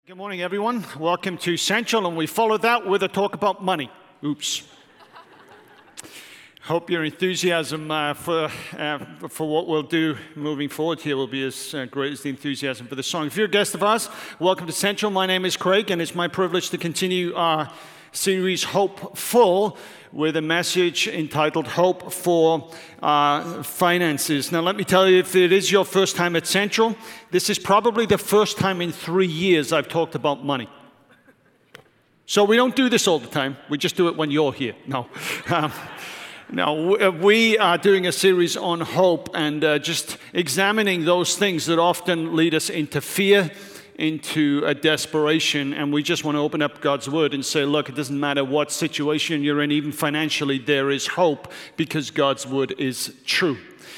Good morning, everyone. Welcome to Central, and we follow that with a talk about money. Oops. Hope your enthusiasm for what we'll do moving forward here will be as great as the enthusiasm for the song. If you're a guest of ours, welcome to Central. My name is Craig, and it's my privilege to continue our series Hopeful with a message entitled Hope for Finances. Now, let me tell you, if it is your first time at Central, this is probably the first time in 3 years I've talked about money. So we don't do this all the time. We just do it when you're here. No. No, we are doing a series on hope and just examining those things that often lead us into fear, into a desperation, and we just want to open up God's Word and say, look, it doesn't matter what situation you're in, even financially, there is hope because God's Word is true.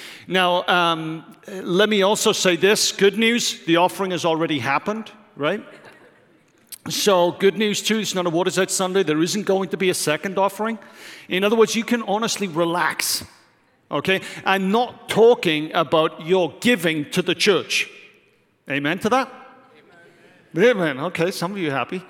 Now, let me also say this, good news, the offering has already happened, right? So good news too, it's not a Waterside Sunday, there isn't going to be a second offering. In other words, you can honestly relax, okay? I'm not talking about your giving to the church. Amen to that? Amen. Okay, some of you are happy.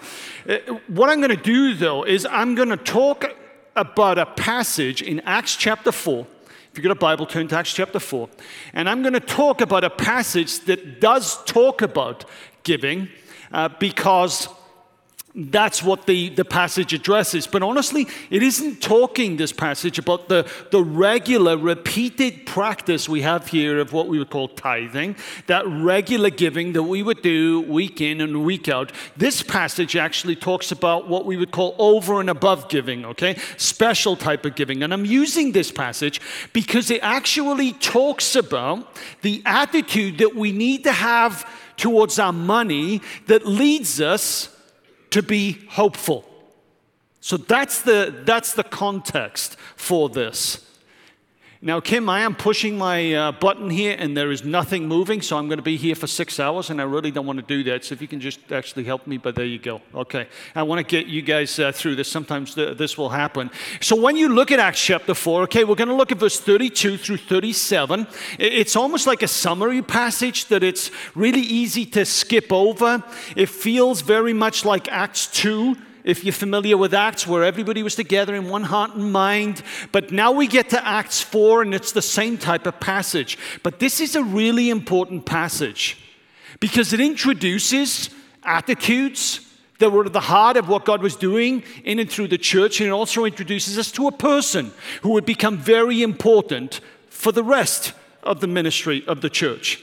What I'm going to do, though, is I'm going to talk about a passage in Acts chapter 4. If you've got a Bible, turn to Acts chapter 4. And I'm going to talk about a passage that does talk about giving because that's what the passage addresses. But honestly, it isn't talking, this passage, about the regular, repeated practice we have here of what we would call tithing, that regular giving that we would do week in and week out. This passage actually talks about what we would call over and above giving, okay? Special type of giving. And I'm using this passage because it actually talks about the attitude that we need to have towards our money that leads us to be hopeful. So that's the context for this. Now, Kim, I am pushing my button here, and there is nothing moving, so I'm going to be here for 6 hours, and I really don't want to do that. So if you can just actually help me, but there you go. Okay. I want to get you guys through this. Sometimes this will happen. So when you look at Acts chapter 4, okay, we're going to look at verse 32 through 37. It's almost like a summary passage that it's really easy to skip over. It feels very much like Acts 2. If you're familiar with Acts, where everybody was together in one heart and mind. But now we get to Acts 4, and it's the same type of passage. But this is a really important passage because it introduces attitudes that were at the heart of what God was doing in and through the church, and it also introduces us to a person who would become very important for the rest of the ministry of the church.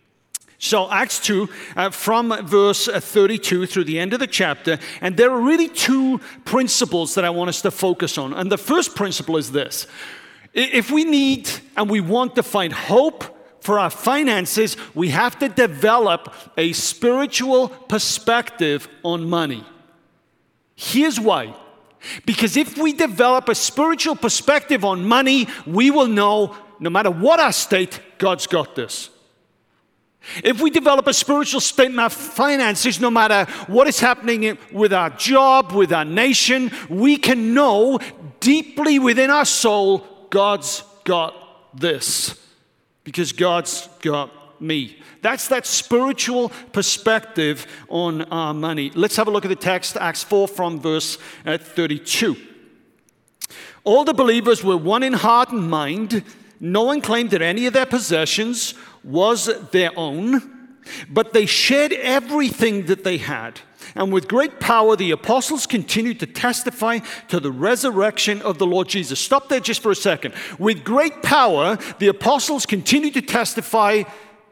So Acts 2, from verse 32 through the end of the chapter, and there are really two principles that I want us to focus on. And the first principle is this. If we need and we want to find hope for our finances, we have to develop a spiritual perspective on money. Here's why. Because if we develop a spiritual perspective on money, we will know, no matter what our state, God's got this. If we develop a spiritual state in our finances, no matter what is happening with our job, with our nation, we can know deeply within our soul, God's got this. Because God's got me. That's that spiritual perspective on our money. Let's have a look at the text, Acts 4 from verse 32. All the believers were one in heart and mind. No one claimed that any of their possessions was their own, but they shared everything that they had. And with great power, the apostles continued to testify to the resurrection of the Lord Jesus. Stop there just for a second. With great power, the apostles continued to testify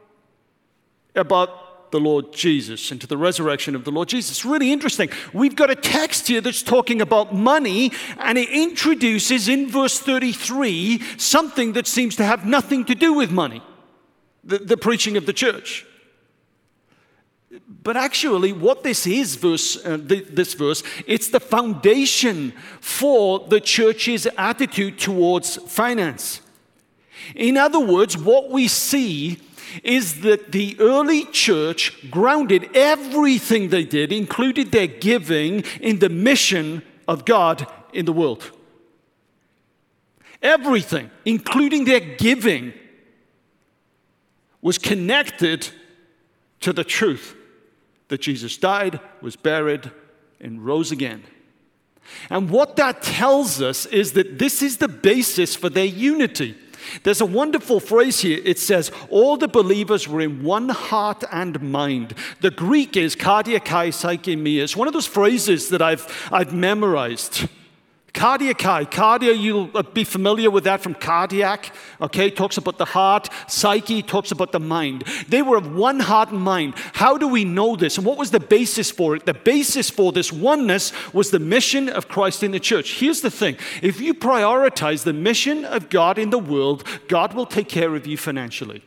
about the Lord Jesus and to the resurrection of the Lord Jesus. It's really interesting. We've got a text here that's talking about money, and it introduces in verse 33 something that seems to have nothing to do with money. The preaching of the church. But actually, what this is, this verse, it's the foundation for the church's attitude towards finance. In other words, what we see is that the early church grounded everything they did, included their giving, in the mission of God in the world. Everything, including their giving, was connected to the truth that Jesus died, was buried, and rose again. And what that tells us is that this is the basis for their unity. There's a wonderful phrase here. It says, all the believers were in one heart and mind. The Greek is kardiakai psyche mia. It's one of those phrases that I've memorized. Cardia, you'll be familiar with that from cardiac, okay? Talks about the heart. Psyche talks about the mind. They were of one heart and mind. How do we know this? And what was the basis for it? The basis for this oneness was the mission of Christ in the church. Here's the thing. If you prioritize the mission of God in the world, God will take care of you financially.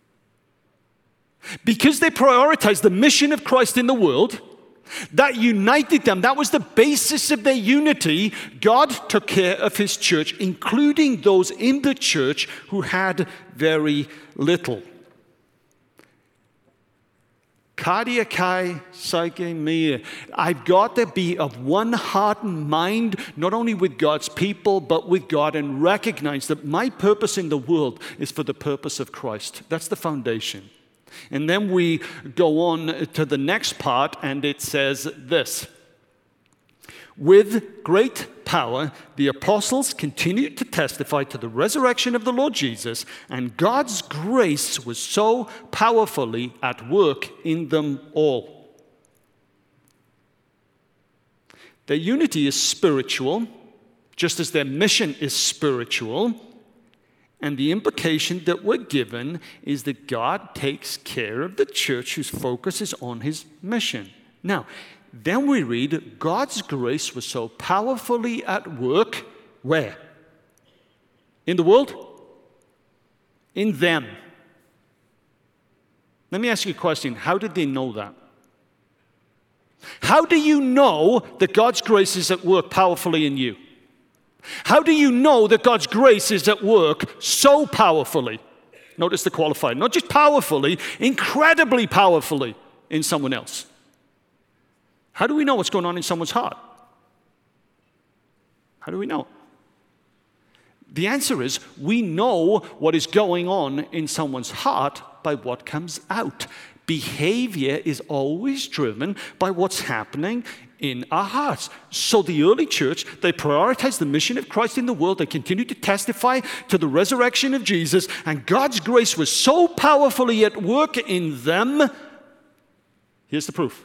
Because they prioritized the mission of Christ in the world, that united them. That was the basis of their unity. God took care of his church, including those in the church who had very little. Kardiakai psyche mia. I've got to be of one heart and mind, not only with God's people, but with God, and recognize that my purpose in the world is for the purpose of Christ. That's the foundation. And then we go on to the next part, and it says this. With great power, the apostles continued to testify to the resurrection of the Lord Jesus, and God's grace was so powerfully at work in them all. Their unity is spiritual, just as their mission is spiritual. And the implication that we're given is that God takes care of the church whose focus is on his mission. Now, then we read, God's grace was so powerfully at work, where? In the world? In them. Let me ask you a question. How did they know that? How do you know that God's grace is at work powerfully in you? How do you know that God's grace is at work so powerfully? Notice the qualifier. Not just powerfully, incredibly powerfully in someone else. How do we know what's going on in someone's heart? How do we know? The answer is we know what is going on in someone's heart by what comes out. Behavior is always driven by what's happening in our hearts. So the early church, they prioritized the mission of Christ in the world. They continued to testify to the resurrection of Jesus, and God's grace was so powerfully at work in them. Here's the proof.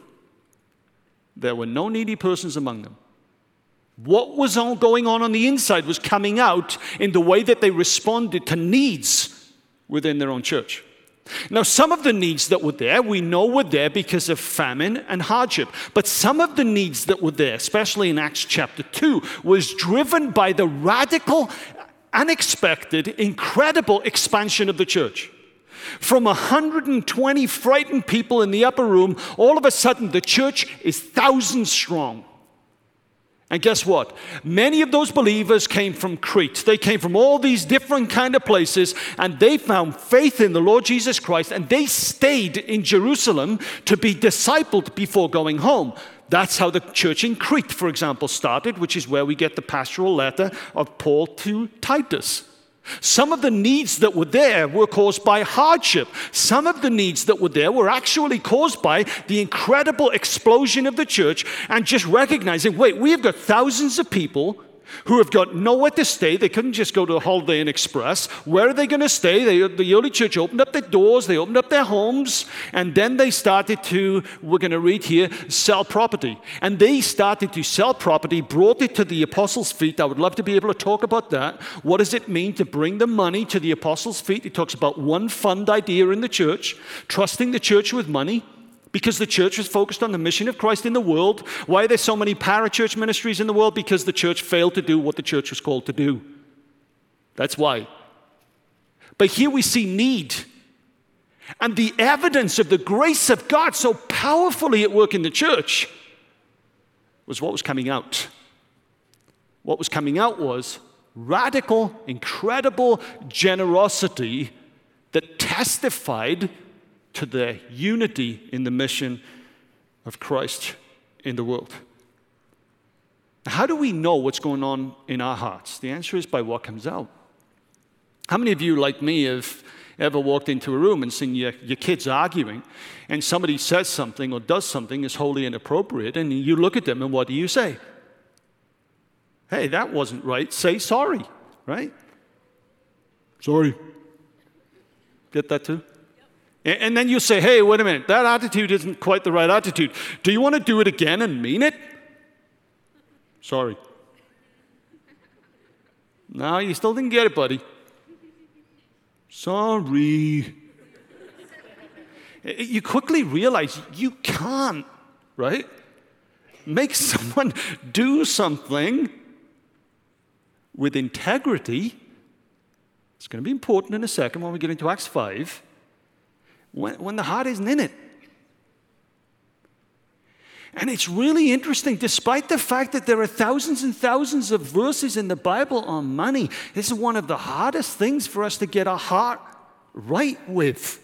There were no needy persons among them. What was all going on the inside was coming out in the way that they responded to needs within their own church. Now, some of the needs that were there, we know were there because of famine and hardship. But some of the needs that were there, especially in Acts chapter 2, was driven by the radical, unexpected, incredible expansion of the church. From 120 frightened people in the upper room, all of a sudden the church is thousands strong. And guess what? Many of those believers came from Crete. They came from all these different kind of places, and they found faith in the Lord Jesus Christ, and they stayed in Jerusalem to be discipled before going home. That's how the church in Crete, for example, started, which is where we get the pastoral letter of Paul to Titus. Some of the needs that were there were caused by hardship. Some of the needs that were there were actually caused by the incredible explosion of the church and just recognizing, wait, we have got thousands of people who have got nowhere to stay. They couldn't just go to a Holiday Inn Express. Where are they going to stay? The early church opened up their doors. They opened up their homes. And then they started to, we're going to read here, sell property. And they started to sell property, brought it to the apostles' feet. I would love to be able to talk about that. What does it mean to bring the money to the apostles' feet? It talks about one fund idea in the church, trusting the church with money. Because the church was focused on the mission of Christ in the world. Why are there so many parachurch ministries in the world? Because the church failed to do what the church was called to do. That's why. But here we see need. And the evidence of the grace of God so powerfully at work in the church was what was coming out. What was coming out was radical, incredible generosity that testified to their unity in the mission of Christ in the world. How do we know what's going on in our hearts? The answer is by what comes out. How many of you, like me, have Ever walked into a room and seen your kids arguing, and somebody says something or does something that's wholly inappropriate, and you look at them and what do you say? Hey, that wasn't right. Say sorry, right? Sorry. Get that too? Yep. And then you say, hey, wait a minute, that attitude isn't quite the right attitude. Do you want to do it again and mean it? Sorry. No, you still didn't get it, buddy. Sorry. You quickly realize you can't, right? Make someone do something with integrity. It's going to be important in a second when we get into Acts 5, when the heart isn't in it. And it's really interesting, despite the fact that there are thousands and thousands of verses in the Bible on money, this is one of the hardest things for us to get our heart right with.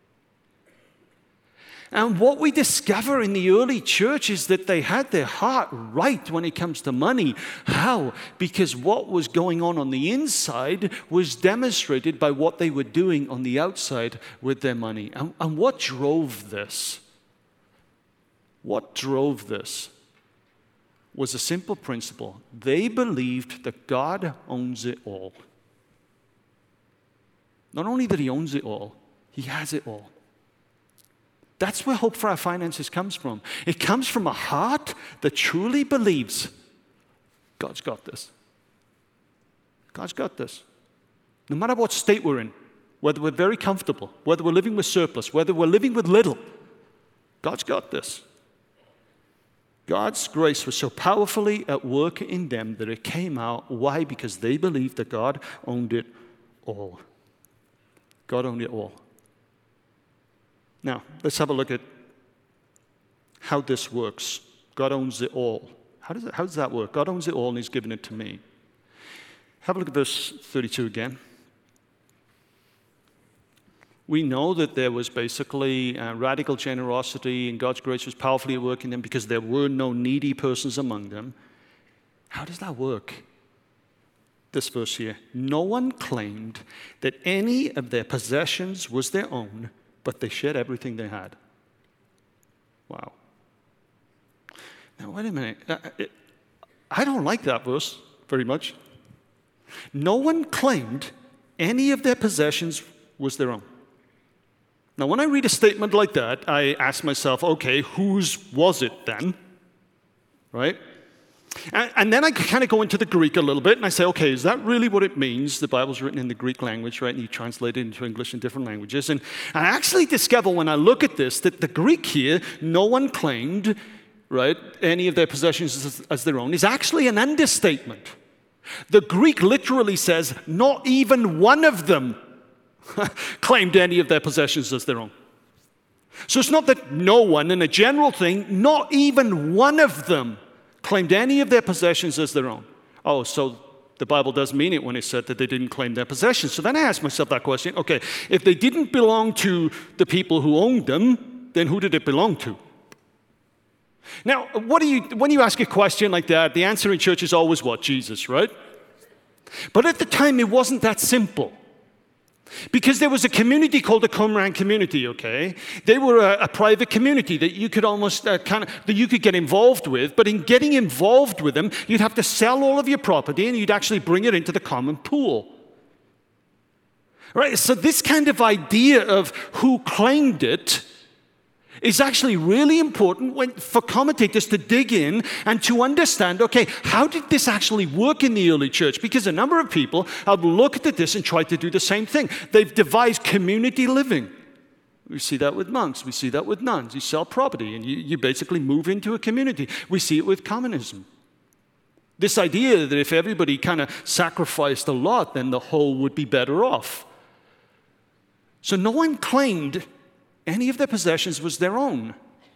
And what we discover in the early church is that they had their heart right when it comes to money. How? Because what was going on the inside was demonstrated by what they were doing on the outside with their money. And what drove this? What drove this was a simple principle. They believed that God owns it all. Not only that He owns it all, He has it all. That's where hope for our finances comes from. It comes from a heart that truly believes God's got this. God's got this. No matter what state we're in, whether we're very comfortable, whether we're living with surplus, whether we're living with little, God's got this. God's grace was so powerfully at work in them that it came out. Why? Because they believed that God owned it all. God owned it all. Now, let's have a look at how this works. God owns it all. How does that work? God owns it all and He's given it to me. Have a look at verse 32 again. We know that there was basically radical generosity and God's grace was powerfully at work in them because there were no needy persons among them. How does that work? This verse here. No one claimed that any of their possessions was their own, but they shared everything they had. Wow. Now, wait a minute. I don't like that verse very much. No one claimed any of their possessions was their own. Now, when I read a statement like that, I ask myself, okay, whose was it then? Right? And then I kind of go into the Greek a little bit, and I say, okay, is that really what it means? The Bible's written in the Greek language, right? And you translate it into English in different languages. And I actually discover when I look at this that the Greek here, no one claimed, right, any of their possessions as their own, is actually an understatement. The Greek literally says, not even one of them claimed any of their possessions as their own. So it's not that no one, in a general thing, not even one of them claimed any of their possessions as their own. Oh, so the Bible does mean it when it said that they didn't claim their possessions. So then I asked myself that question, okay, if they didn't belong to the people who owned them, then who did it belong to? Now, when you ask a question like that, the answer in church is always what? Jesus, right? But at the time, it wasn't that simple. Because there was a community called the Qumran community, okay? They were a private community that you could almost that you could get involved with, but in getting involved with them, you'd have to sell all of your property and you'd actually bring it into the common pool. Right? So this kind of idea of who claimed it is actually really important for commentators to dig in and to understand, okay, how did this actually work in the early church? Because a number of people have looked at this and tried to do the same thing. They've devised community living. We see that with monks. We see that with nuns. You sell property and you basically move into a community. We see it with communism. This idea that if everybody kind of sacrificed a lot, then the whole would be better off. So no one claimed any of their possessions was their own.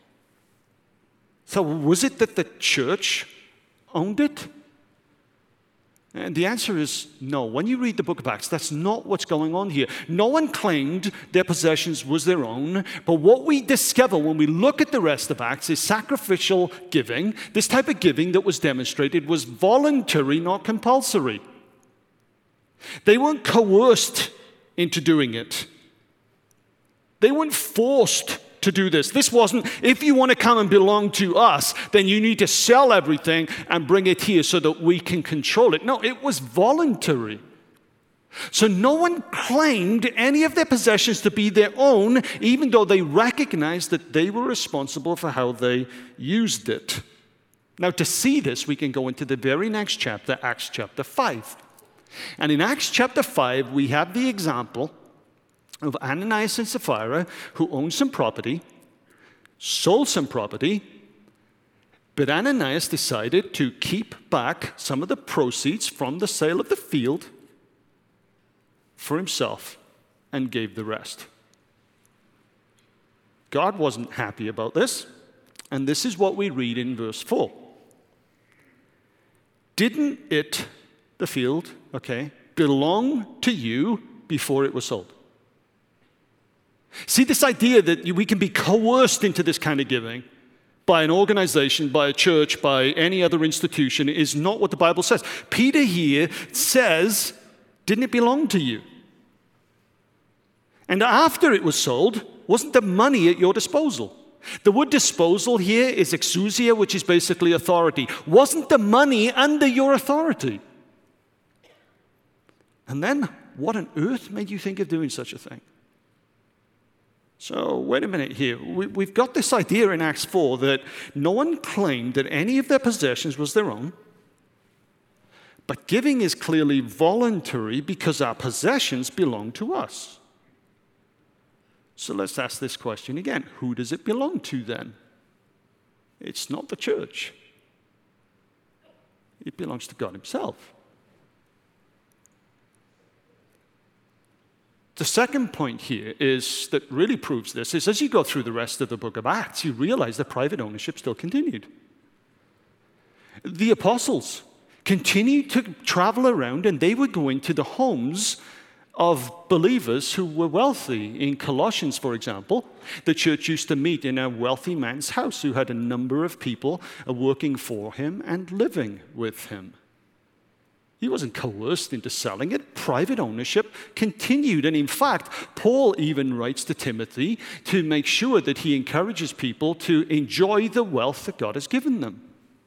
So was it that the church owned it? And the answer is no. When you read the book of Acts, that's not what's going on here. No one claimed their possessions was their own, but what we discover when we look at the rest of Acts is sacrificial giving. This type of giving that was demonstrated was voluntary, not compulsory. They weren't coerced into doing it. They weren't forced to do this. This wasn't, if you want to come and belong to us, then you need to sell everything and bring it here so that we can control it. No, it was voluntary. So no one claimed any of their possessions to be their own, even though they recognized that they were responsible for how they used it. Now, to see this, we can go into the very next chapter, Acts chapter 5. And in Acts chapter 5, we have the example of Ananias and Sapphira, who owned some property, sold some property, but Ananias decided to keep back some of the proceeds from the sale of the field for himself and gave the rest. God wasn't happy about this, and this is what we read in verse 4. Didn't it, the field, belong to you before it was sold? See, this idea that we can be coerced into this kind of giving by an organization, by a church, by any other institution is not what the Bible says. Peter here says, didn't it belong to you? And after it was sold, wasn't the money at your disposal? The word disposal here is exousia, which is basically authority. Wasn't the money under your authority? And then, what on earth made you think of doing such a thing? So, wait a minute here. We've got this idea in Acts 4 that no one claimed that any of their possessions was their own, but giving is clearly voluntary because our possessions belong to us. So let's ask this question again. Who does it belong to then? It's not the church. It belongs to God himself. The second point here is that really proves this is as you go through the rest of the book of Acts, you realize that private ownership still continued. The apostles continued to travel around and they would go into the homes of believers who were wealthy. In Colossians, for example, the church used to meet in a wealthy man's house who had a number of people working for him and living with him. He wasn't coerced into selling it. Private ownership continued. And in fact, Paul even writes to Timothy to make sure that he encourages people to enjoy the wealth that God has given them.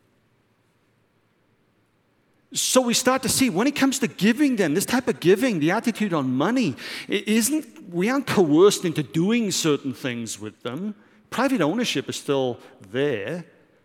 So we start to see when it comes to giving then, this type of giving, the attitude on money, we aren't coerced into doing certain things with them. Private ownership is still there.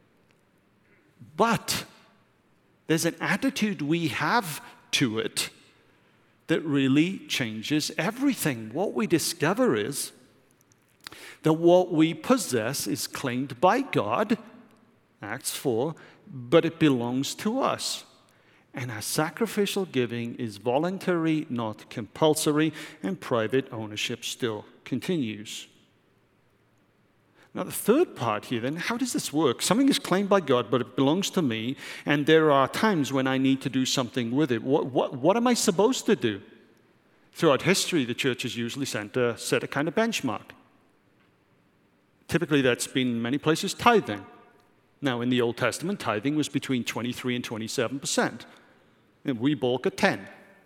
But there's an attitude we have to it that really changes everything. What we discover is that what we possess is claimed by God, Acts 4, but it belongs to us. And our sacrificial giving is voluntary, not compulsory, and private ownership still continues. Now, the third part here, then, how does this work? Something is claimed by God, but it belongs to me, and there are times when I need to do something with it. What am I supposed to do? Throughout history, the church has usually set a kind of benchmark. Typically, that's been in many places tithing. Now, in the Old Testament, tithing was between 23 and 27%. And we balk at 10.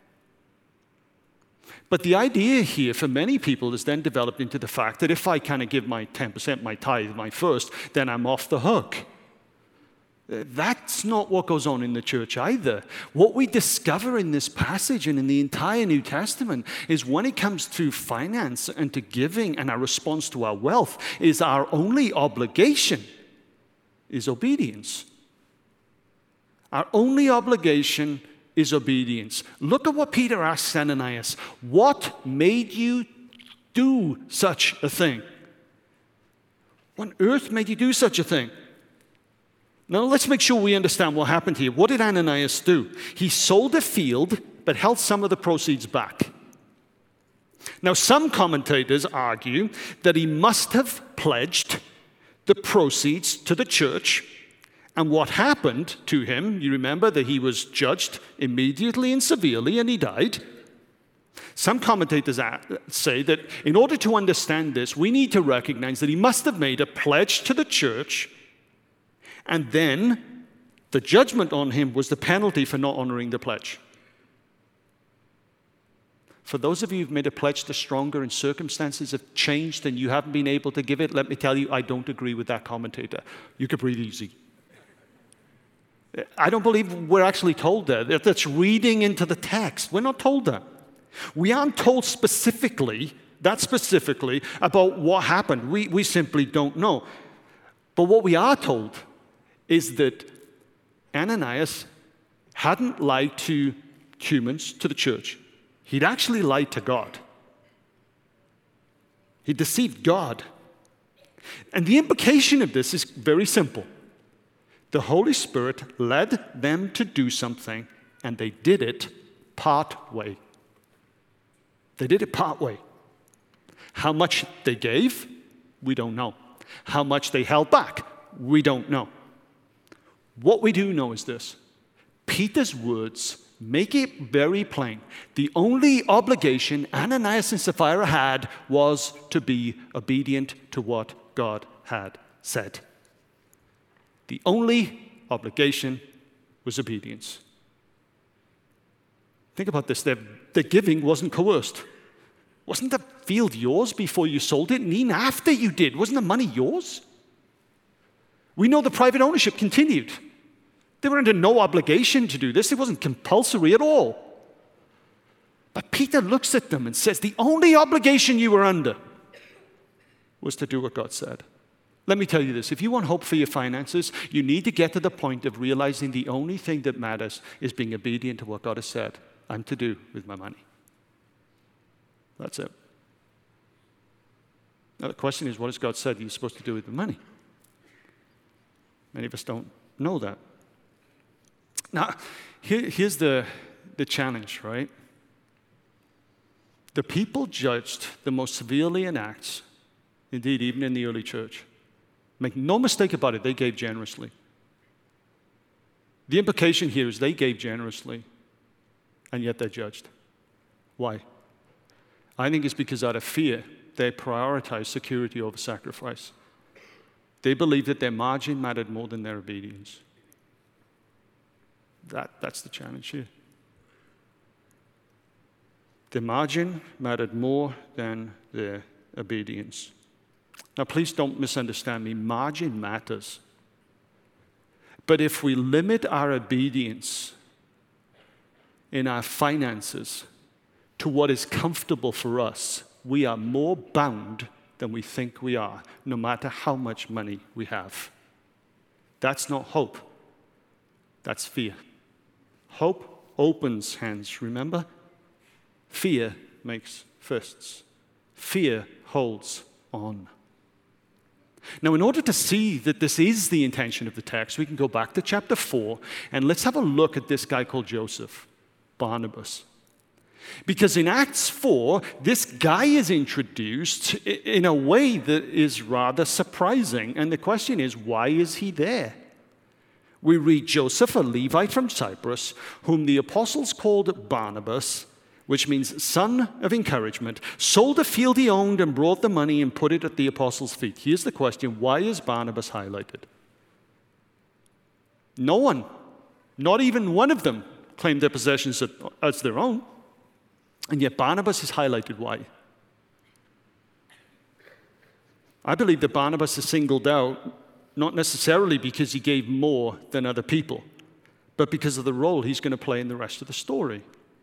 But the idea here for many people is then developed into the fact that if I kind of give my 10%, my tithe, my first, then I'm off the hook. That's not what goes on in the church either. What we discover in this passage and in the entire New Testament is when it comes to finance and to giving and our response to our wealth is our only obligation is obedience. Our only obligation is obedience. Look at what Peter asks Ananias. What made you do such a thing? What on earth made you do such a thing? Now let's make sure we understand what happened here. What did Ananias do? He sold a field, but held some of the proceeds back. Now some commentators argue that he must have pledged the proceeds to the church. And what happened to him, you remember that he was judged immediately and severely and he died. Some commentators say that in order to understand this, we need to recognize that he must have made a pledge to the church, and then the judgment on him was the penalty for not honoring the pledge. For those of you who've made a pledge to stronger and circumstances have changed and you haven't been able to give it, let me tell you, I don't agree with that commentator. You could breathe easy. I don't believe we're actually told that. That's reading into the text. We're not told that. We aren't told specifically about what happened. We simply don't know. But what we are told is that Ananias hadn't lied to humans, to the church. He'd actually lied to God. He deceived God. And the implication of this is very simple. The Holy Spirit led them to do something, and they did it part way. They did it part way. How much they gave, we don't know. How much they held back, we don't know. What we do know is this. Peter's words make it very plain. The only obligation Ananias and Sapphira had was to be obedient to what God had said. The only obligation was obedience. Think about this. Their giving wasn't coerced. Wasn't the field yours before you sold it? And even after you did, wasn't the money yours? We know the private ownership continued. They were under no obligation to do this. It wasn't compulsory at all. But Peter looks at them and says, the only obligation you were under was to do what God said. Let me tell you this. If you want hope for your finances, you need to get to the point of realizing the only thing that matters is being obedient to what God has said I'm to do with my money. That's it. Now the question is, what has God said you're supposed to do with the money? Many of us don't know that. Now, here's the challenge, right? The people judged the most severely in Acts, indeed, even in the early church. Make no mistake about it, they gave generously. The implication here is they gave generously, and yet they're judged. Why? I think it's because out of fear, they prioritized security over sacrifice. They believed that their margin mattered more than their obedience. That's the challenge here. The margin mattered more than their obedience. Now, please don't misunderstand me. Margin matters. But if we limit our obedience in our finances to what is comfortable for us, we are more bound than we think we are, no matter how much money we have. That's not hope. That's fear. Hope opens hands, remember? Fear makes fists. Fear holds on. Now, in order to see that this is the intention of the text, we can go back to chapter 4, and let's have a look at this guy called Joseph, Barnabas. Because in Acts 4, this guy is introduced in a way that is rather surprising. And the question is, why is he there? We read Joseph, a Levite from Cyprus, whom the apostles called Barnabas, which means son of encouragement, sold a field he owned and brought the money and put it at the apostles' feet. Here's the question, why is Barnabas highlighted? No one, not even one of them, claimed their possessions as their own. And yet Barnabas is highlighted. Why? I believe that Barnabas is singled out not necessarily because he gave more than other people, but because of the role he's going to play in the rest of the story.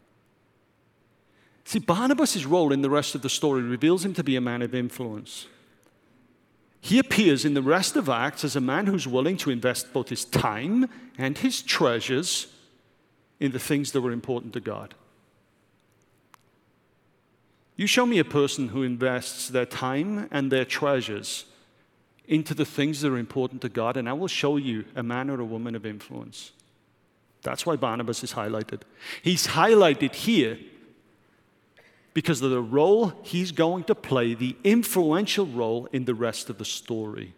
See, Barnabas' role in the rest of the story reveals him to be a man of influence. He appears in the rest of Acts as a man who's willing to invest both his time and his treasures in the things that were important to God. You show me a person who invests their time and their treasures into the things that are important to God, and I will show you a man or a woman of influence. That's why Barnabas is highlighted. He's highlighted here because of the role he's going to play, the influential role in the rest of the story.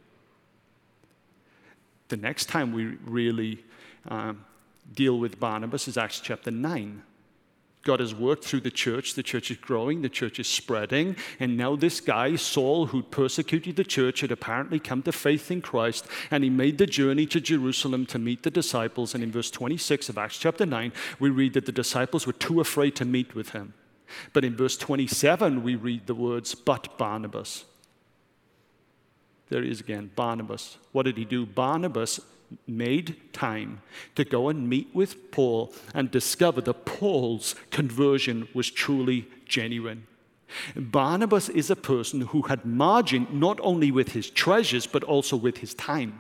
The next time we really deal with Barnabas is Acts chapter 9. God has worked through the church is growing, the church is spreading, and now this guy, Saul, who persecuted the church, had apparently come to faith in Christ, and he made the journey to Jerusalem to meet the disciples, and in verse 26 of Acts chapter 9, we read that the disciples were too afraid to meet with him. But in verse 27, we read the words, but Barnabas. There he is again, Barnabas. What did he do? Barnabas made time to go and meet with Paul and discover that Paul's conversion was truly genuine. Barnabas is a person who had margin not only with his treasures, but also with his time.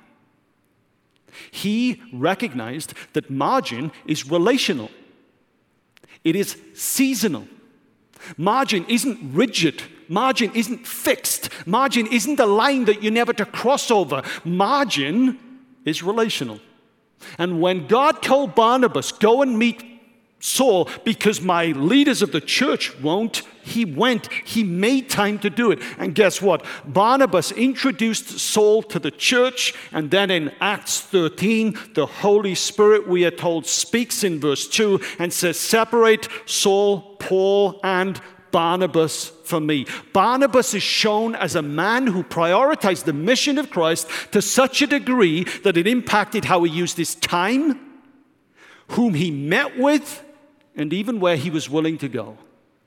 He recognized that margin is relational. It is seasonal. Margin isn't rigid. Margin isn't fixed. Margin isn't a line that you're never to cross over. Margin is relational. And when God told Barnabas, go and meet Saul because my leaders of the church won't, he went. He made time to do it. And guess what? Barnabas introduced Saul to the church, and then in Acts 13, the Holy Spirit, we are told, speaks in verse 2 and says, separate Saul, Paul, and Barnabas from me. Barnabas is shown as a man who prioritized the mission of Christ to such a degree that it impacted how he used his time, whom he met with, and even where he was willing to go.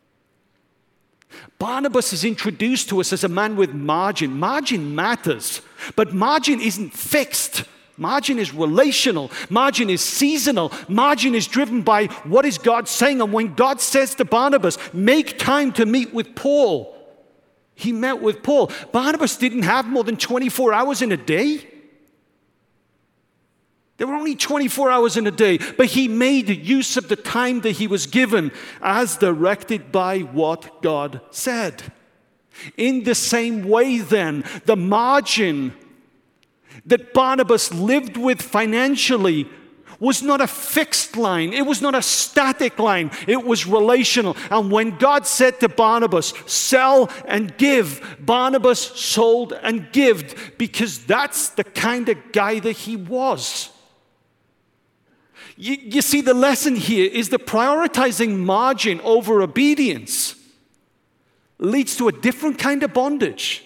Barnabas is introduced to us as a man with margin. Margin matters, but margin isn't fixed. Margin is relational. Margin is seasonal. Margin is driven by what is God saying. And when God says to Barnabas, make time to meet with Paul, he met with Paul. Barnabas didn't have more than 24 hours in a day. There were only 24 hours in a day, but he made use of the time that he was given as directed by what God said. In the same way then, the margin that Barnabas lived with financially was not a fixed line. It was not a static line. It was relational. And when God said to Barnabas, sell and give, Barnabas sold and gave because that's the kind of guy that he was. You see, the lesson here is that prioritizing margin over obedience leads to a different kind of bondage.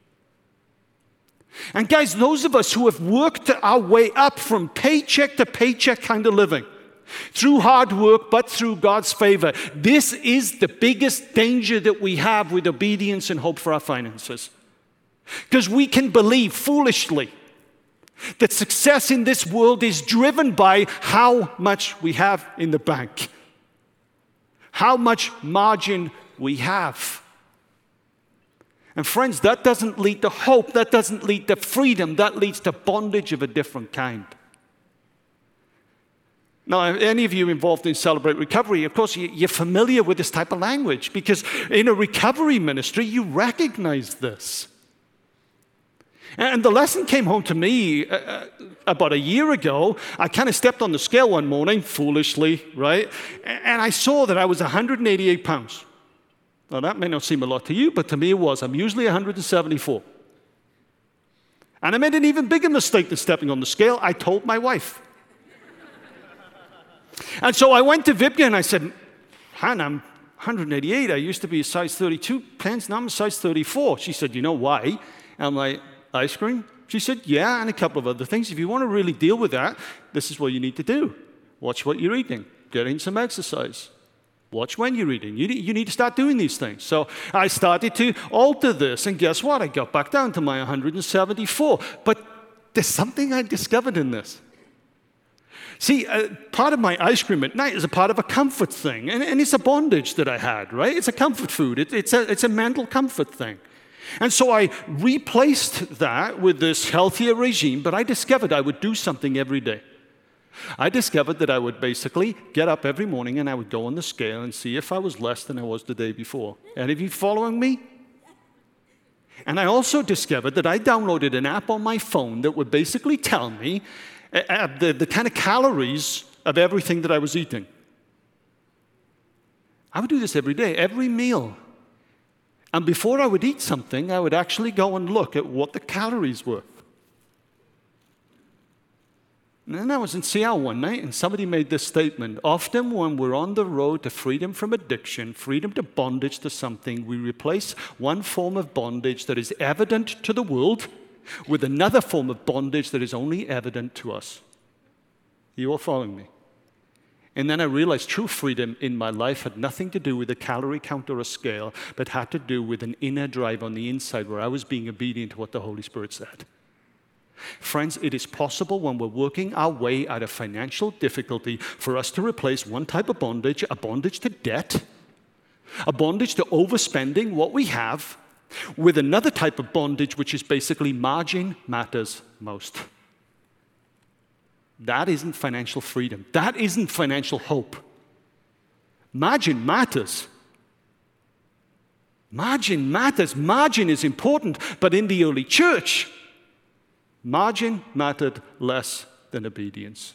And guys, those of us who have worked our way up from paycheck to paycheck kind of living, through hard work, but through God's favor, this is the biggest danger that we have with obedience and hope for our finances. Because we can believe foolishly that success in this world is driven by how much we have in the bank, how much margin we have. And friends, that doesn't lead to hope, that doesn't lead to freedom, that leads to bondage of a different kind. Now, any of you involved in Celebrate Recovery, of course, you're familiar with this type of language because in a recovery ministry, you recognize this. And the lesson came home to me about a year ago. I kind of stepped on the scale one morning, foolishly, right? And I saw that I was 188 pounds. Now, that may not seem a lot to you, but to me it was. I'm usually 174. And I made an even bigger mistake than stepping on the scale. I told my wife. And so I went to Vibke and I said, Hannah, I'm 188. I used to be a size 32 pants. Now I'm a size 34. She said, you know why? I'm like, ice cream? She said, yeah, and a couple of other things. If you want to really deal with that, this is what you need to do. Watch what you're eating. Get in some exercise. Watch when you're eating. You need to start doing these things. So I started to alter this, and guess what? I got back down to my 174. But there's something I discovered in this. See, part of my ice cream at night is a part of a comfort thing, and it's a bondage that I had, right? It's a comfort food. It's a mental comfort thing. And so I replaced that with this healthier regime, but I discovered I would do something every day. I discovered that I would basically get up every morning and I would go on the scale and see if I was less than I was the day before. Any of you following me? And I also discovered that I downloaded an app on my phone that would basically tell me the kind of calories of everything that I was eating. I would do this every day, every meal. And before I would eat something, I would actually go and look at what the calories were. And then I was in Seattle one night, and somebody made this statement. Often when we're on the road to freedom from addiction, freedom to bondage to something, we replace one form of bondage that is evident to the world with another form of bondage that is only evident to us. Are you all following me? And then I realized true freedom in my life had nothing to do with a calorie count or a scale, but had to do with an inner drive on the inside where I was being obedient to what the Holy Spirit said. Friends, it is possible when we're working our way out of financial difficulty for us to replace one type of bondage, a bondage to debt, a bondage to overspending what we have, with another type of bondage, which is basically margin matters most. That isn't financial freedom. That isn't financial hope. Margin matters. Margin matters. Margin is important, but in the early church, margin mattered less than obedience.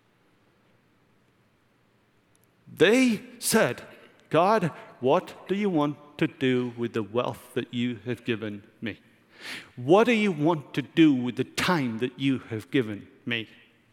They said, God, what do you want to do with the wealth that you have given me? What do you want to do with the time that you have given me?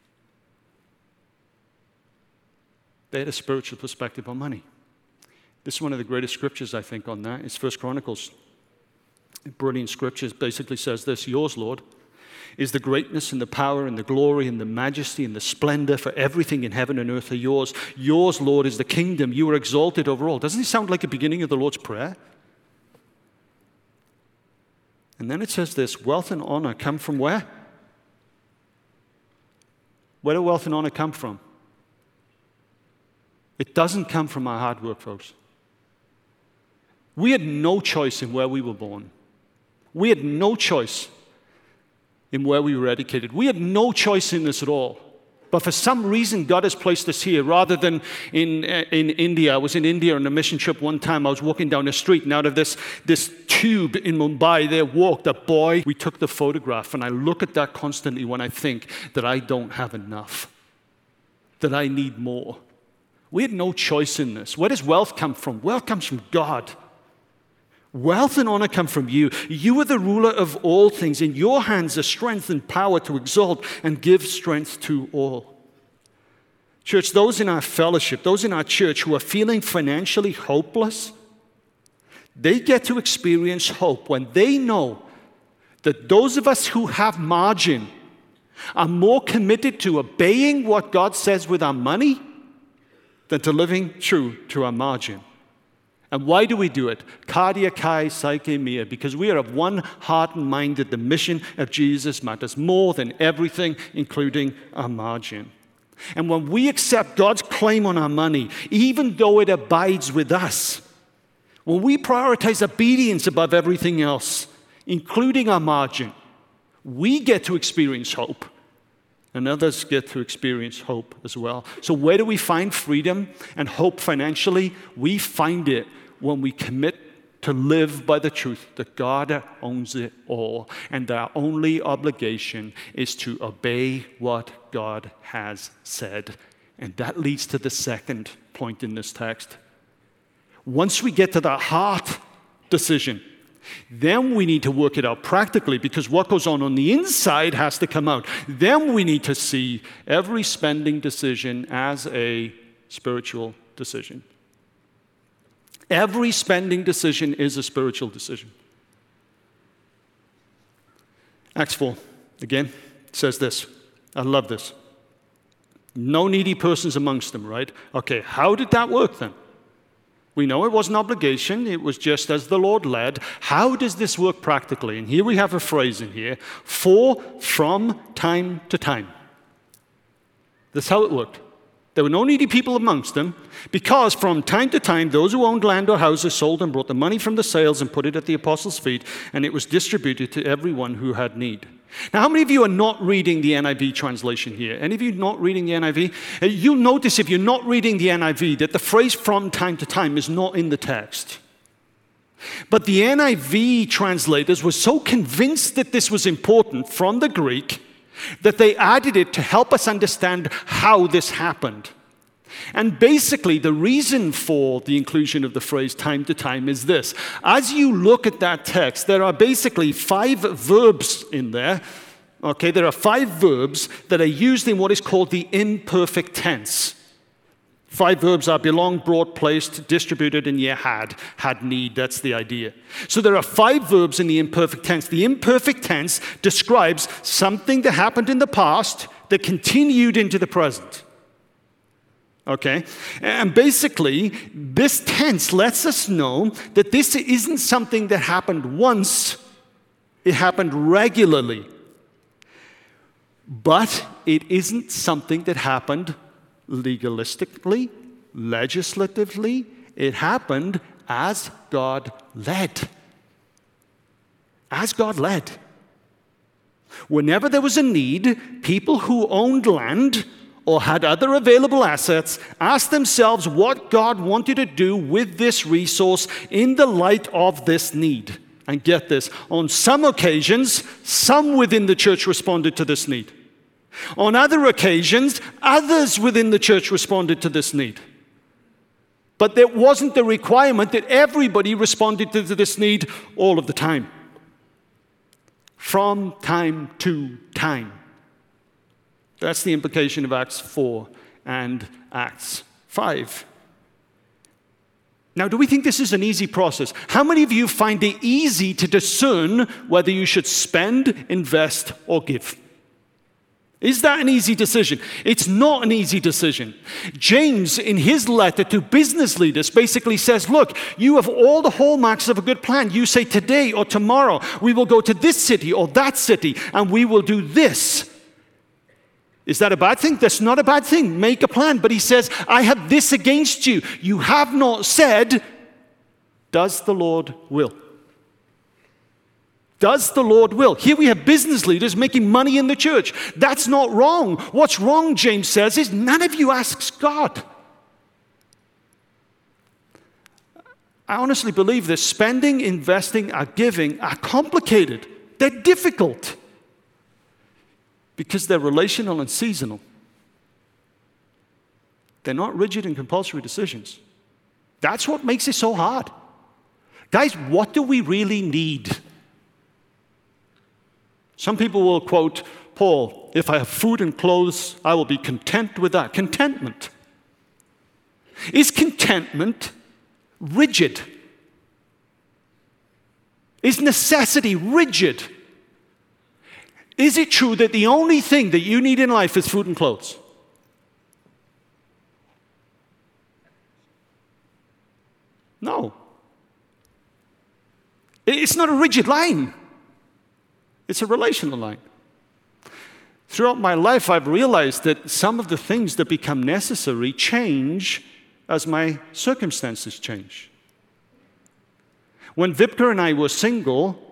They had a spiritual perspective on money. This is one of the greatest scriptures, I think, on that. It's 1 Chronicles. Brilliant scriptures basically says this: yours, Lord, is the greatness and the power and the glory and the majesty and the splendor, for everything in heaven and earth are yours. Yours, Lord, is the kingdom. You are exalted over all. Doesn't it sound like the beginning of the Lord's Prayer? And then it says this: wealth and honor come from where? Where do wealth and honor come from? It doesn't come from our hard work, folks. We had no choice in where we were born. We had no choice in where we were educated. We had no choice in this at all. But for some reason, God has placed us here rather than in India. I was in India on a mission trip one time. I was walking down the street, and out of this tube in Mumbai, there walked a boy. We took the photograph, and I look at that constantly when I think that I don't have enough, that I need more. We had no choice in this. Where does wealth come from? Wealth comes from God. Wealth and honor come from you. You are the ruler of all things. In your hands are strength and power to exalt and give strength to all. Church, those in our fellowship, those in our church who are feeling financially hopeless, they get to experience hope when they know that those of us who have margin are more committed to obeying what God says with our money than to living true to our margin. And why do we do it? Cardia kai psyche mea, because we are of one heart and mind that the mission of Jesus matters more than everything, including our margin. And when we accept God's claim on our money, even though it abides with us, when we prioritize obedience above everything else, including our margin, we get to experience hope. And others get to experience hope as well. So where do we find freedom and hope financially? We find it when we commit to live by the truth that God owns it all. And our only obligation is to obey what God has said. And that leads to the second point in this text. Once we get to that heart decision, then we need to work it out practically, because what goes on the inside has to come out. Then we need to see every spending decision as a spiritual decision. Every spending decision is a spiritual decision. Acts 4, again, says this. I love this. No needy persons amongst them, right? Okay, how did that work then? We know it was an obligation. It was just as the Lord led. How does this work practically? And here we have a phrase in here, for from time to time. That's how it worked. There were no needy people amongst them, because from time to time, those who owned land or houses sold and brought the money from the sales and put it at the apostles' feet, and it was distributed to everyone who had need. Now, how many of you are not reading the NIV translation here? Any of you not reading the NIV? You'll notice if you're not reading the NIV that the phrase from time to time is not in the text. But the NIV translators were so convinced that this was important from the Greek that they added it to help us understand how this happened. And basically, the reason for the inclusion of the phrase time to time is this. As you look at that text, there are basically 5 verbs in there. Okay, there are 5 verbs that are used in what is called the imperfect tense. 5 verbs are belong, brought, placed, distributed, and had need. That's the idea. So there are 5 verbs in the imperfect tense. The imperfect tense describes something that happened in the past that continued into the present. Okay? And basically, this tense lets us know that this isn't something that happened once, it happened regularly. But it isn't something that happened legalistically, legislatively. It happened as God led. As God led. Whenever there was a need, people who owned land or had other available assets asked themselves what God wanted to do with this resource in the light of this need. And get this, on some occasions, some within the church responded to this need. On other occasions, others within the church responded to this need. But there wasn't the requirement that everybody responded to this need all of the time. From time to time. That's the implication of Acts 4 and Acts 5. Now, do we think this is an easy process? How many of you find it easy to discern whether you should spend, invest, or give? Is that an easy decision? It's not an easy decision. James, in his letter to business leaders, basically says, look, you have all the hallmarks of a good plan. You say today or tomorrow, we will go to this city or that city, and we will do this. Is that a bad thing? That's not a bad thing. Make a plan. But he says, I have this against you. You have not said, does the Lord will? Does the Lord will? Here we have business leaders making money in the church. That's not wrong. What's wrong, James says, is none of you asks God. I honestly believe that spending, investing, or giving are complicated. They're difficult because they're relational and seasonal. They're not rigid and compulsory decisions. That's what makes it so hard. Guys, what do we really need? Some people will quote Paul, if I have food and clothes, I will be content with that. Contentment. Is contentment rigid? Is necessity rigid? Is it true that the only thing that you need in life is food and clothes? No. It's not a rigid line. It's a relational line. Throughout my life, I've realized that some of the things that become necessary change as my circumstances change. When Vipka and I were single,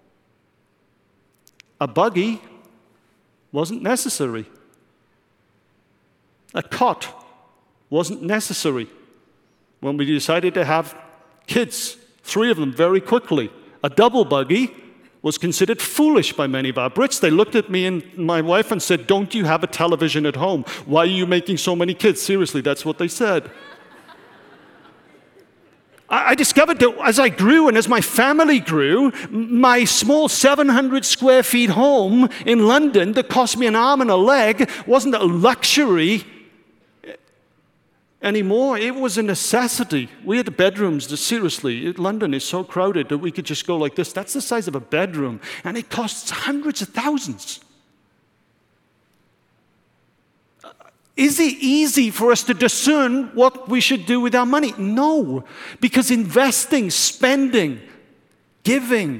a buggy wasn't necessary. A cot wasn't necessary. When we decided to have kids, 3 of them very quickly, a double buggy was considered foolish by many of our Brits. They looked at me and my wife and said, don't you have a television at home? Why are you making so many kids? Seriously, that's what they said. I discovered that as I grew and as my family grew, my small 700 square feet home in London that cost me an arm and a leg wasn't a luxury anymore. It was a necessity. We had bedrooms that, seriously, London is so crowded that we could just go like this. That's the size of a bedroom, and it costs hundreds of thousands. Is it easy for us to discern what we should do with our money? No, because investing, spending, giving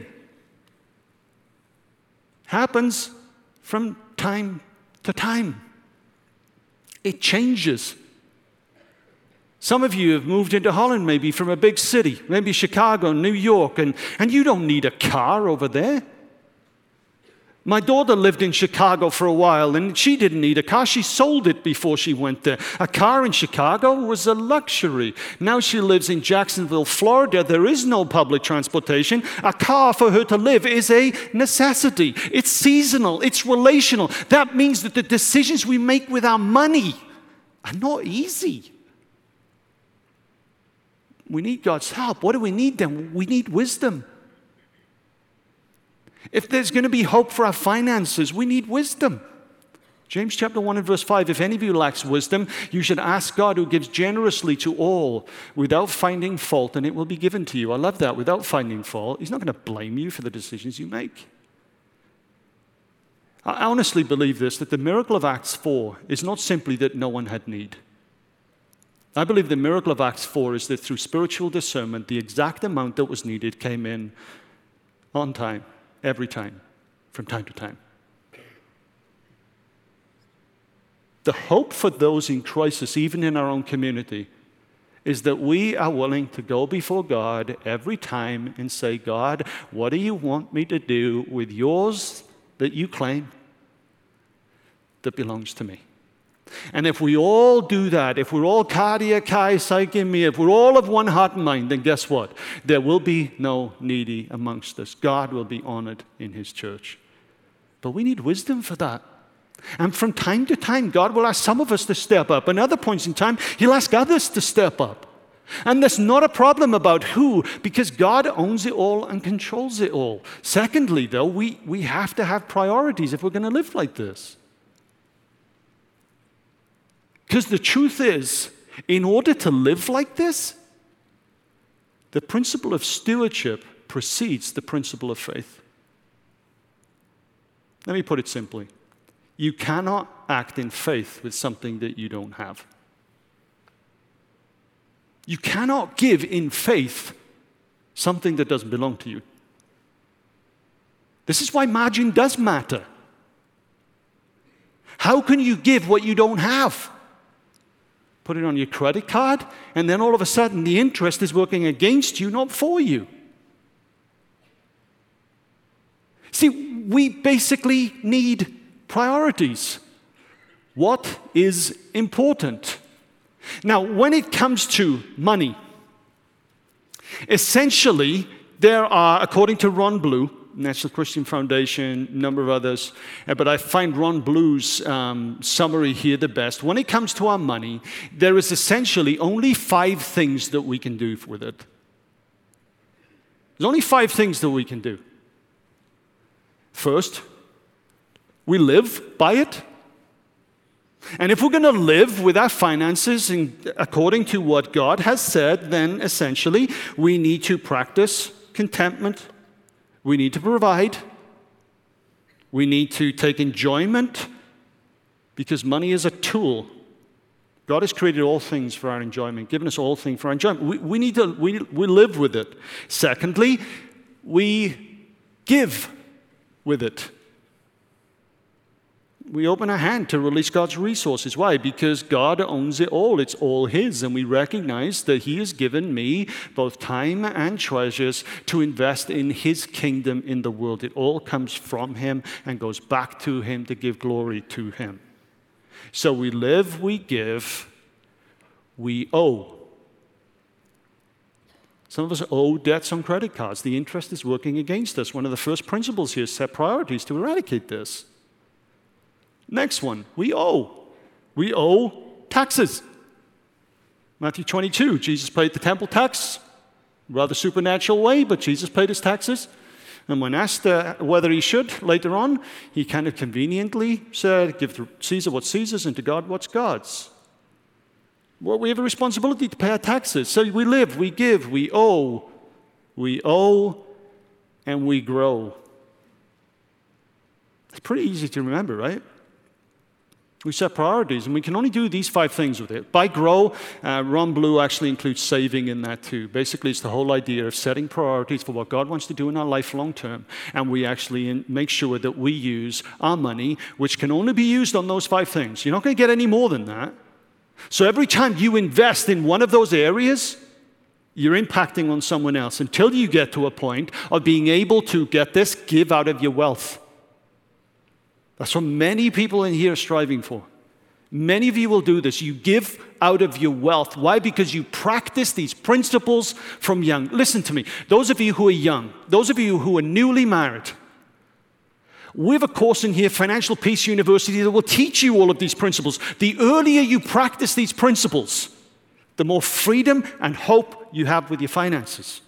happens from time to time. It changes. Some of you have moved into Holland maybe from a big city, maybe Chicago, New York, and you don't need a car over there. My daughter lived in Chicago for a while, and she didn't need a car. She sold it before she went there. A car in Chicago was a luxury. Now she lives in Jacksonville, Florida. There is no public transportation. A car for her to live is a necessity. It's seasonal. It's relational. That means that the decisions we make with our money are not easy. We need God's help. What do we need then? We need wisdom. If there's going to be hope for our finances, we need wisdom. James chapter 1 and verse 5, if any of you lacks wisdom, you should ask God who gives generously to all without finding fault, and it will be given to you. I love that, without finding fault. He's not going to blame you for the decisions you make. I honestly believe this, that the miracle of Acts 4 is not simply that no one had need. I believe the miracle of Acts 4 is that through spiritual discernment, the exact amount that was needed came in on time, every time, from time to time. The hope for those in crisis, even in our own community, is that we are willing to go before God every time and say, God, what do you want me to do with yours that you claim that belongs to me? And if we all do that, if we're all cardia, kai, psyche, me, if we're all of one heart and mind, then guess what? There will be no needy amongst us. God will be honored in his church. But we need wisdom for that. And from time to time, God will ask some of us to step up. And other points in time, he'll ask others to step up. And there's not a problem about who, because God owns it all and controls it all. Secondly, though, we have to have priorities if we're going to live like this. Because the truth is, in order to live like this, the principle of stewardship precedes the principle of faith. Let me put it simply. You cannot act in faith with something that you don't have. You cannot give in faith something that doesn't belong to you. This is why margin does matter. How can you give what you don't have? Put it on your credit card, and then all of a sudden the interest is working against you, not for you. See, we basically need priorities. What is important? Now, when it comes to money, essentially there are, according to Ron Blue, National Christian Foundation, a number of others, but I find Ron Blue's summary here the best. When it comes to our money, there is essentially only 5 things that we can do with it. There's only 5 things that we can do. First, we live by it. And if we're going to live with our finances according to what God has said, then essentially we need to practice contentment. We need to provide. We need to take enjoyment, because money is a tool. God has created all things for our enjoyment, given us all things for our enjoyment. We live with it. Secondly, we give with it. We open our hand to release God's resources. Why? Because God owns it all. It's all his. And we recognize that he has given me both time and treasures to invest in his kingdom in the world. It all comes from him and goes back to him to give glory to him. So we live, we give, we owe. Some of us owe debts on credit cards. The interest is working against us. One of the first principles here is set priorities to eradicate this. Next one, we owe. We owe taxes. Matthew 22, Jesus paid the temple tax, rather supernatural way, but Jesus paid his taxes. And when asked whether he should later on, he kind of conveniently said, give to Caesar what's Caesar's and to God what's God's. Well, we have a responsibility to pay our taxes. So we live, we give, we owe, and we grow. It's pretty easy to remember, right? We set priorities, and we can only do these 5 things with it. By grow, Ron Blue actually includes saving in that too. Basically, it's the whole idea of setting priorities for what God wants to do in our life long term, and we actually make sure that we use our money, which can only be used on those 5 things. You're not going to get any more than that. So every time you invest in one of those areas, you're impacting on someone else until you get to a point of being able to, get this, give out of your wealth. That's what many people in here are striving for. Many of you will do this. You give out of your wealth. Why? Because you practice these principles from young. Listen to me. Those of you who are young, those of you who are newly married, we have a course in here, Financial Peace University, that will teach you all of these principles. The earlier you practice these principles, the more freedom and hope you have with your finances.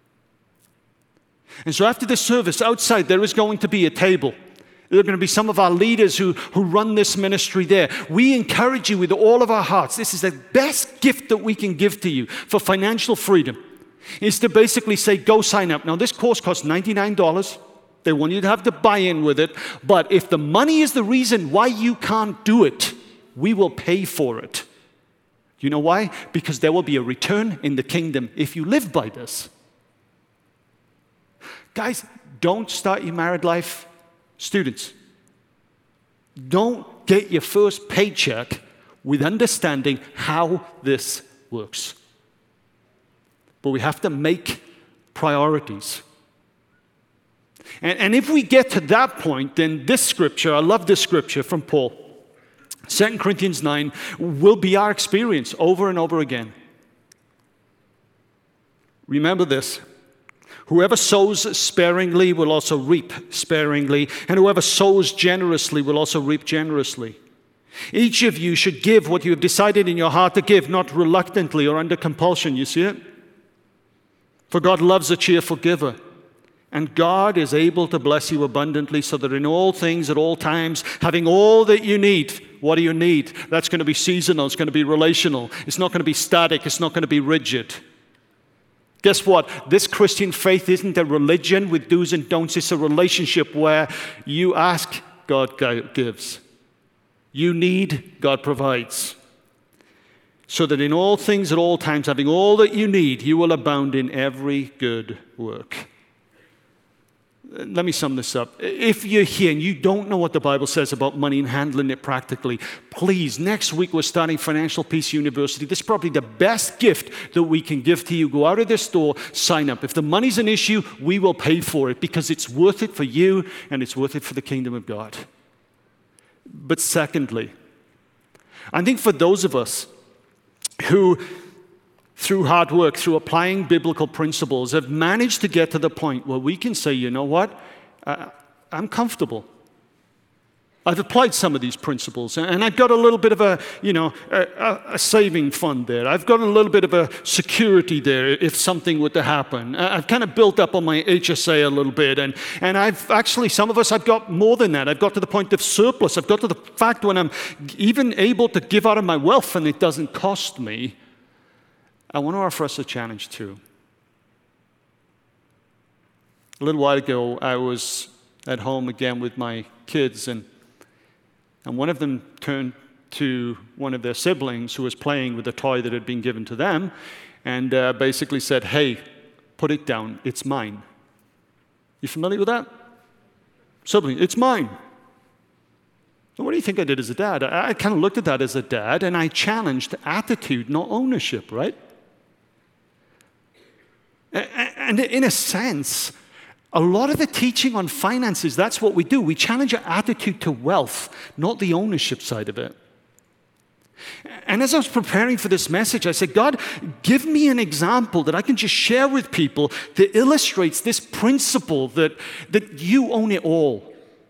And so after this service, outside there is going to be a table. There are going to be some of our leaders who run this ministry there. We encourage you with all of our hearts. This is the best gift that we can give to you for financial freedom, is to basically say, go sign up. Now, this course costs $99. They want you to have to buy in with it. But if the money is the reason why you can't do it, we will pay for it. You know why? Because there will be a return in the kingdom if you live by this. Guys, don't start your married life. Students, don't get your first paycheck with understanding how this works. But we have to make priorities. And if we get to that point, then this scripture, I love this scripture from Paul, 2 Corinthians 9, will be our experience over and over again. Remember this. Whoever sows sparingly will also reap sparingly, and whoever sows generously will also reap generously. Each of you should give what you have decided in your heart to give, not reluctantly or under compulsion. You see it? For God loves a cheerful giver. And God is able to bless you abundantly so that in all things, at all times, having all that you need. What do you need? That's going to be seasonal. It's going to be relational. It's not going to be static. It's not going to be rigid. Guess what? This Christian faith isn't a religion with do's and don'ts. It's a relationship where you ask, God gives. You need, God provides. So that in all things, at all times, having all that you need, you will abound in every good work. Let me sum this up. If you're here and you don't know what the Bible says about money and handling it practically, please, next week we're starting Financial Peace University. This is probably the best gift that we can give to you. Go out of this door, sign up. If the money's an issue, we will pay for it because it's worth it for you and it's worth it for the kingdom of God. But secondly, I think for those of us who, through hard work, through applying biblical principles, have managed to get to the point where we can say, you know what, I'm comfortable. I've applied some of these principles, and I've got a little bit of a saving fund there. I've got a little bit of a security there if something were to happen. I've kind of built up on my HSA a little bit, and I've actually, some of us, I've got more than that. I've got to the point of surplus. I've got to the fact when I'm even able to give out of my wealth and it doesn't cost me. I want to offer us a challenge too. A little while ago, I was at home again with my kids, and one of them turned to one of their siblings who was playing with a toy that had been given to them and basically said, hey, put it down, it's mine. You familiar with that? Sibling, it's mine. So what do you think I did as a dad? I kind of looked at that as a dad, and I challenged attitude, not ownership, right? And in a sense, a lot of the teaching on finances, that's what we do. We challenge our attitude to wealth, not the ownership side of it. And as I was preparing for this message, I said, God, give me an example that I can just share with people that illustrates this principle that you own it all.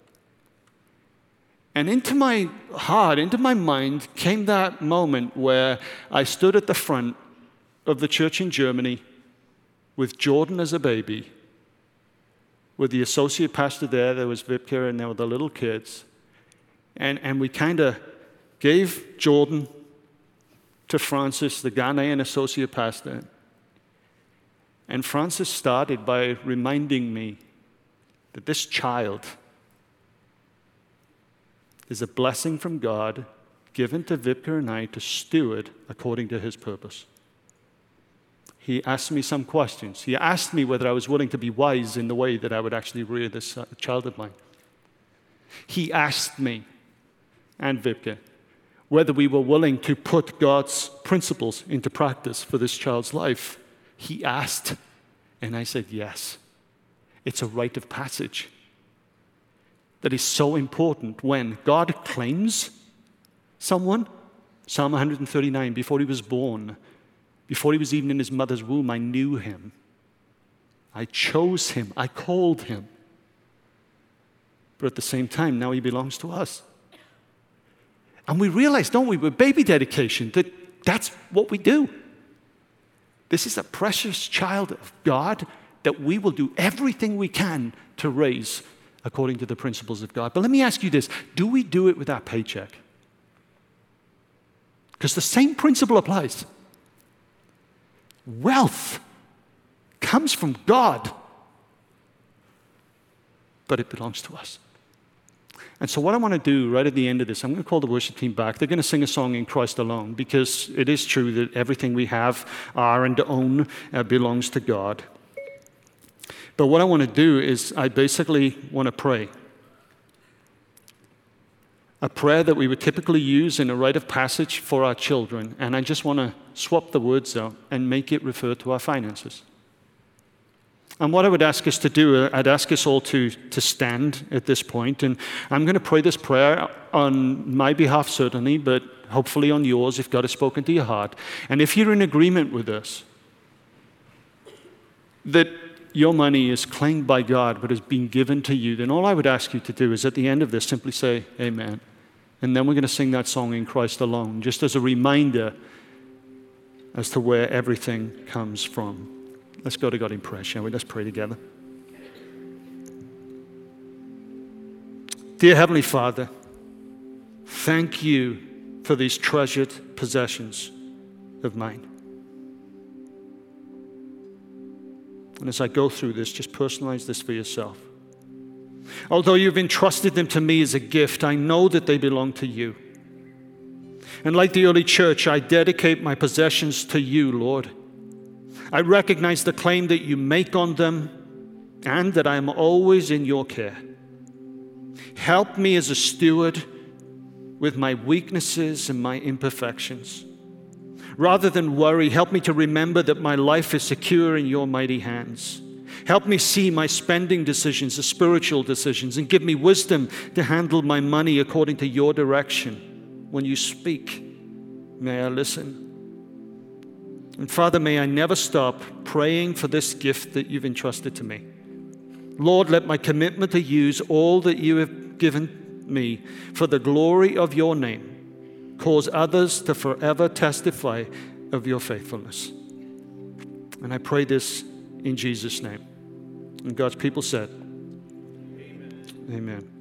And into my heart, into my mind, came that moment where I stood at the front of the church in Germany with Jordan as a baby, with the associate pastor there was Vipka, and there were the little kids. And we kind of gave Jordan to Francis, the Ghanaian associate pastor. And Francis started by reminding me that this child is a blessing from God given to Vipka and I to steward according to his purpose. He asked me some questions. He asked me whether I was willing to be wise in the way that I would actually rear this child of mine. He asked me and Vipka whether we were willing to put God's principles into practice for this child's life. He asked, and I said yes. It's a rite of passage that is so important when God claims someone. Psalm 139, before he was born, before he was even in his mother's womb, I knew him. I chose him. I called him. But at the same time, now he belongs to us. And we realize, don't we, with baby dedication, that that's what we do. This is a precious child of God that we will do everything we can to raise according to the principles of God. But let me ask you this. Do we do it with our paycheck? Because the same principle applies. Wealth comes from God, but it belongs to us. And so what I want to do right at the end of this, I'm going to call the worship team back. They're going to sing a song in Christ alone, because it is true that everything we have, are, and own belongs to God. But what I want to do is I basically want to pray. A prayer that we would typically use in a rite of passage for our children. And I just want to swap the words out and make it refer to our finances. And what I would ask us to do, I'd ask us all to stand at this point. And I'm going to pray this prayer on my behalf, certainly, but hopefully on yours if God has spoken to your heart. And if you're in agreement with this, that your money is claimed by God but has been given to you, then all I would ask you to do is at the end of this simply say, amen. And then we're going to sing that song in Christ alone, just as a reminder as to where everything comes from. Let's go to God in prayer, shall we? Let's pray together. Dear Heavenly Father, thank you for these treasured possessions of mine. And as I go through this, just personalize this for yourself. Although you've entrusted them to me as a gift, I know that they belong to you. And like the early church, I dedicate my possessions to you, Lord. I recognize the claim that you make on them and that I am always in your care. Help me as a steward with my weaknesses and my imperfections. Rather than worry, help me to remember that my life is secure in your mighty hands. Help me see my spending decisions as spiritual decisions, and give me wisdom to handle my money according to your direction. When you speak, may I listen. And Father, may I never stop praying for this gift that you've entrusted to me. Lord, let my commitment to use all that you have given me for the glory of your name cause others to forever testify of your faithfulness. And I pray this in Jesus' name. And God's people said, Amen. Amen.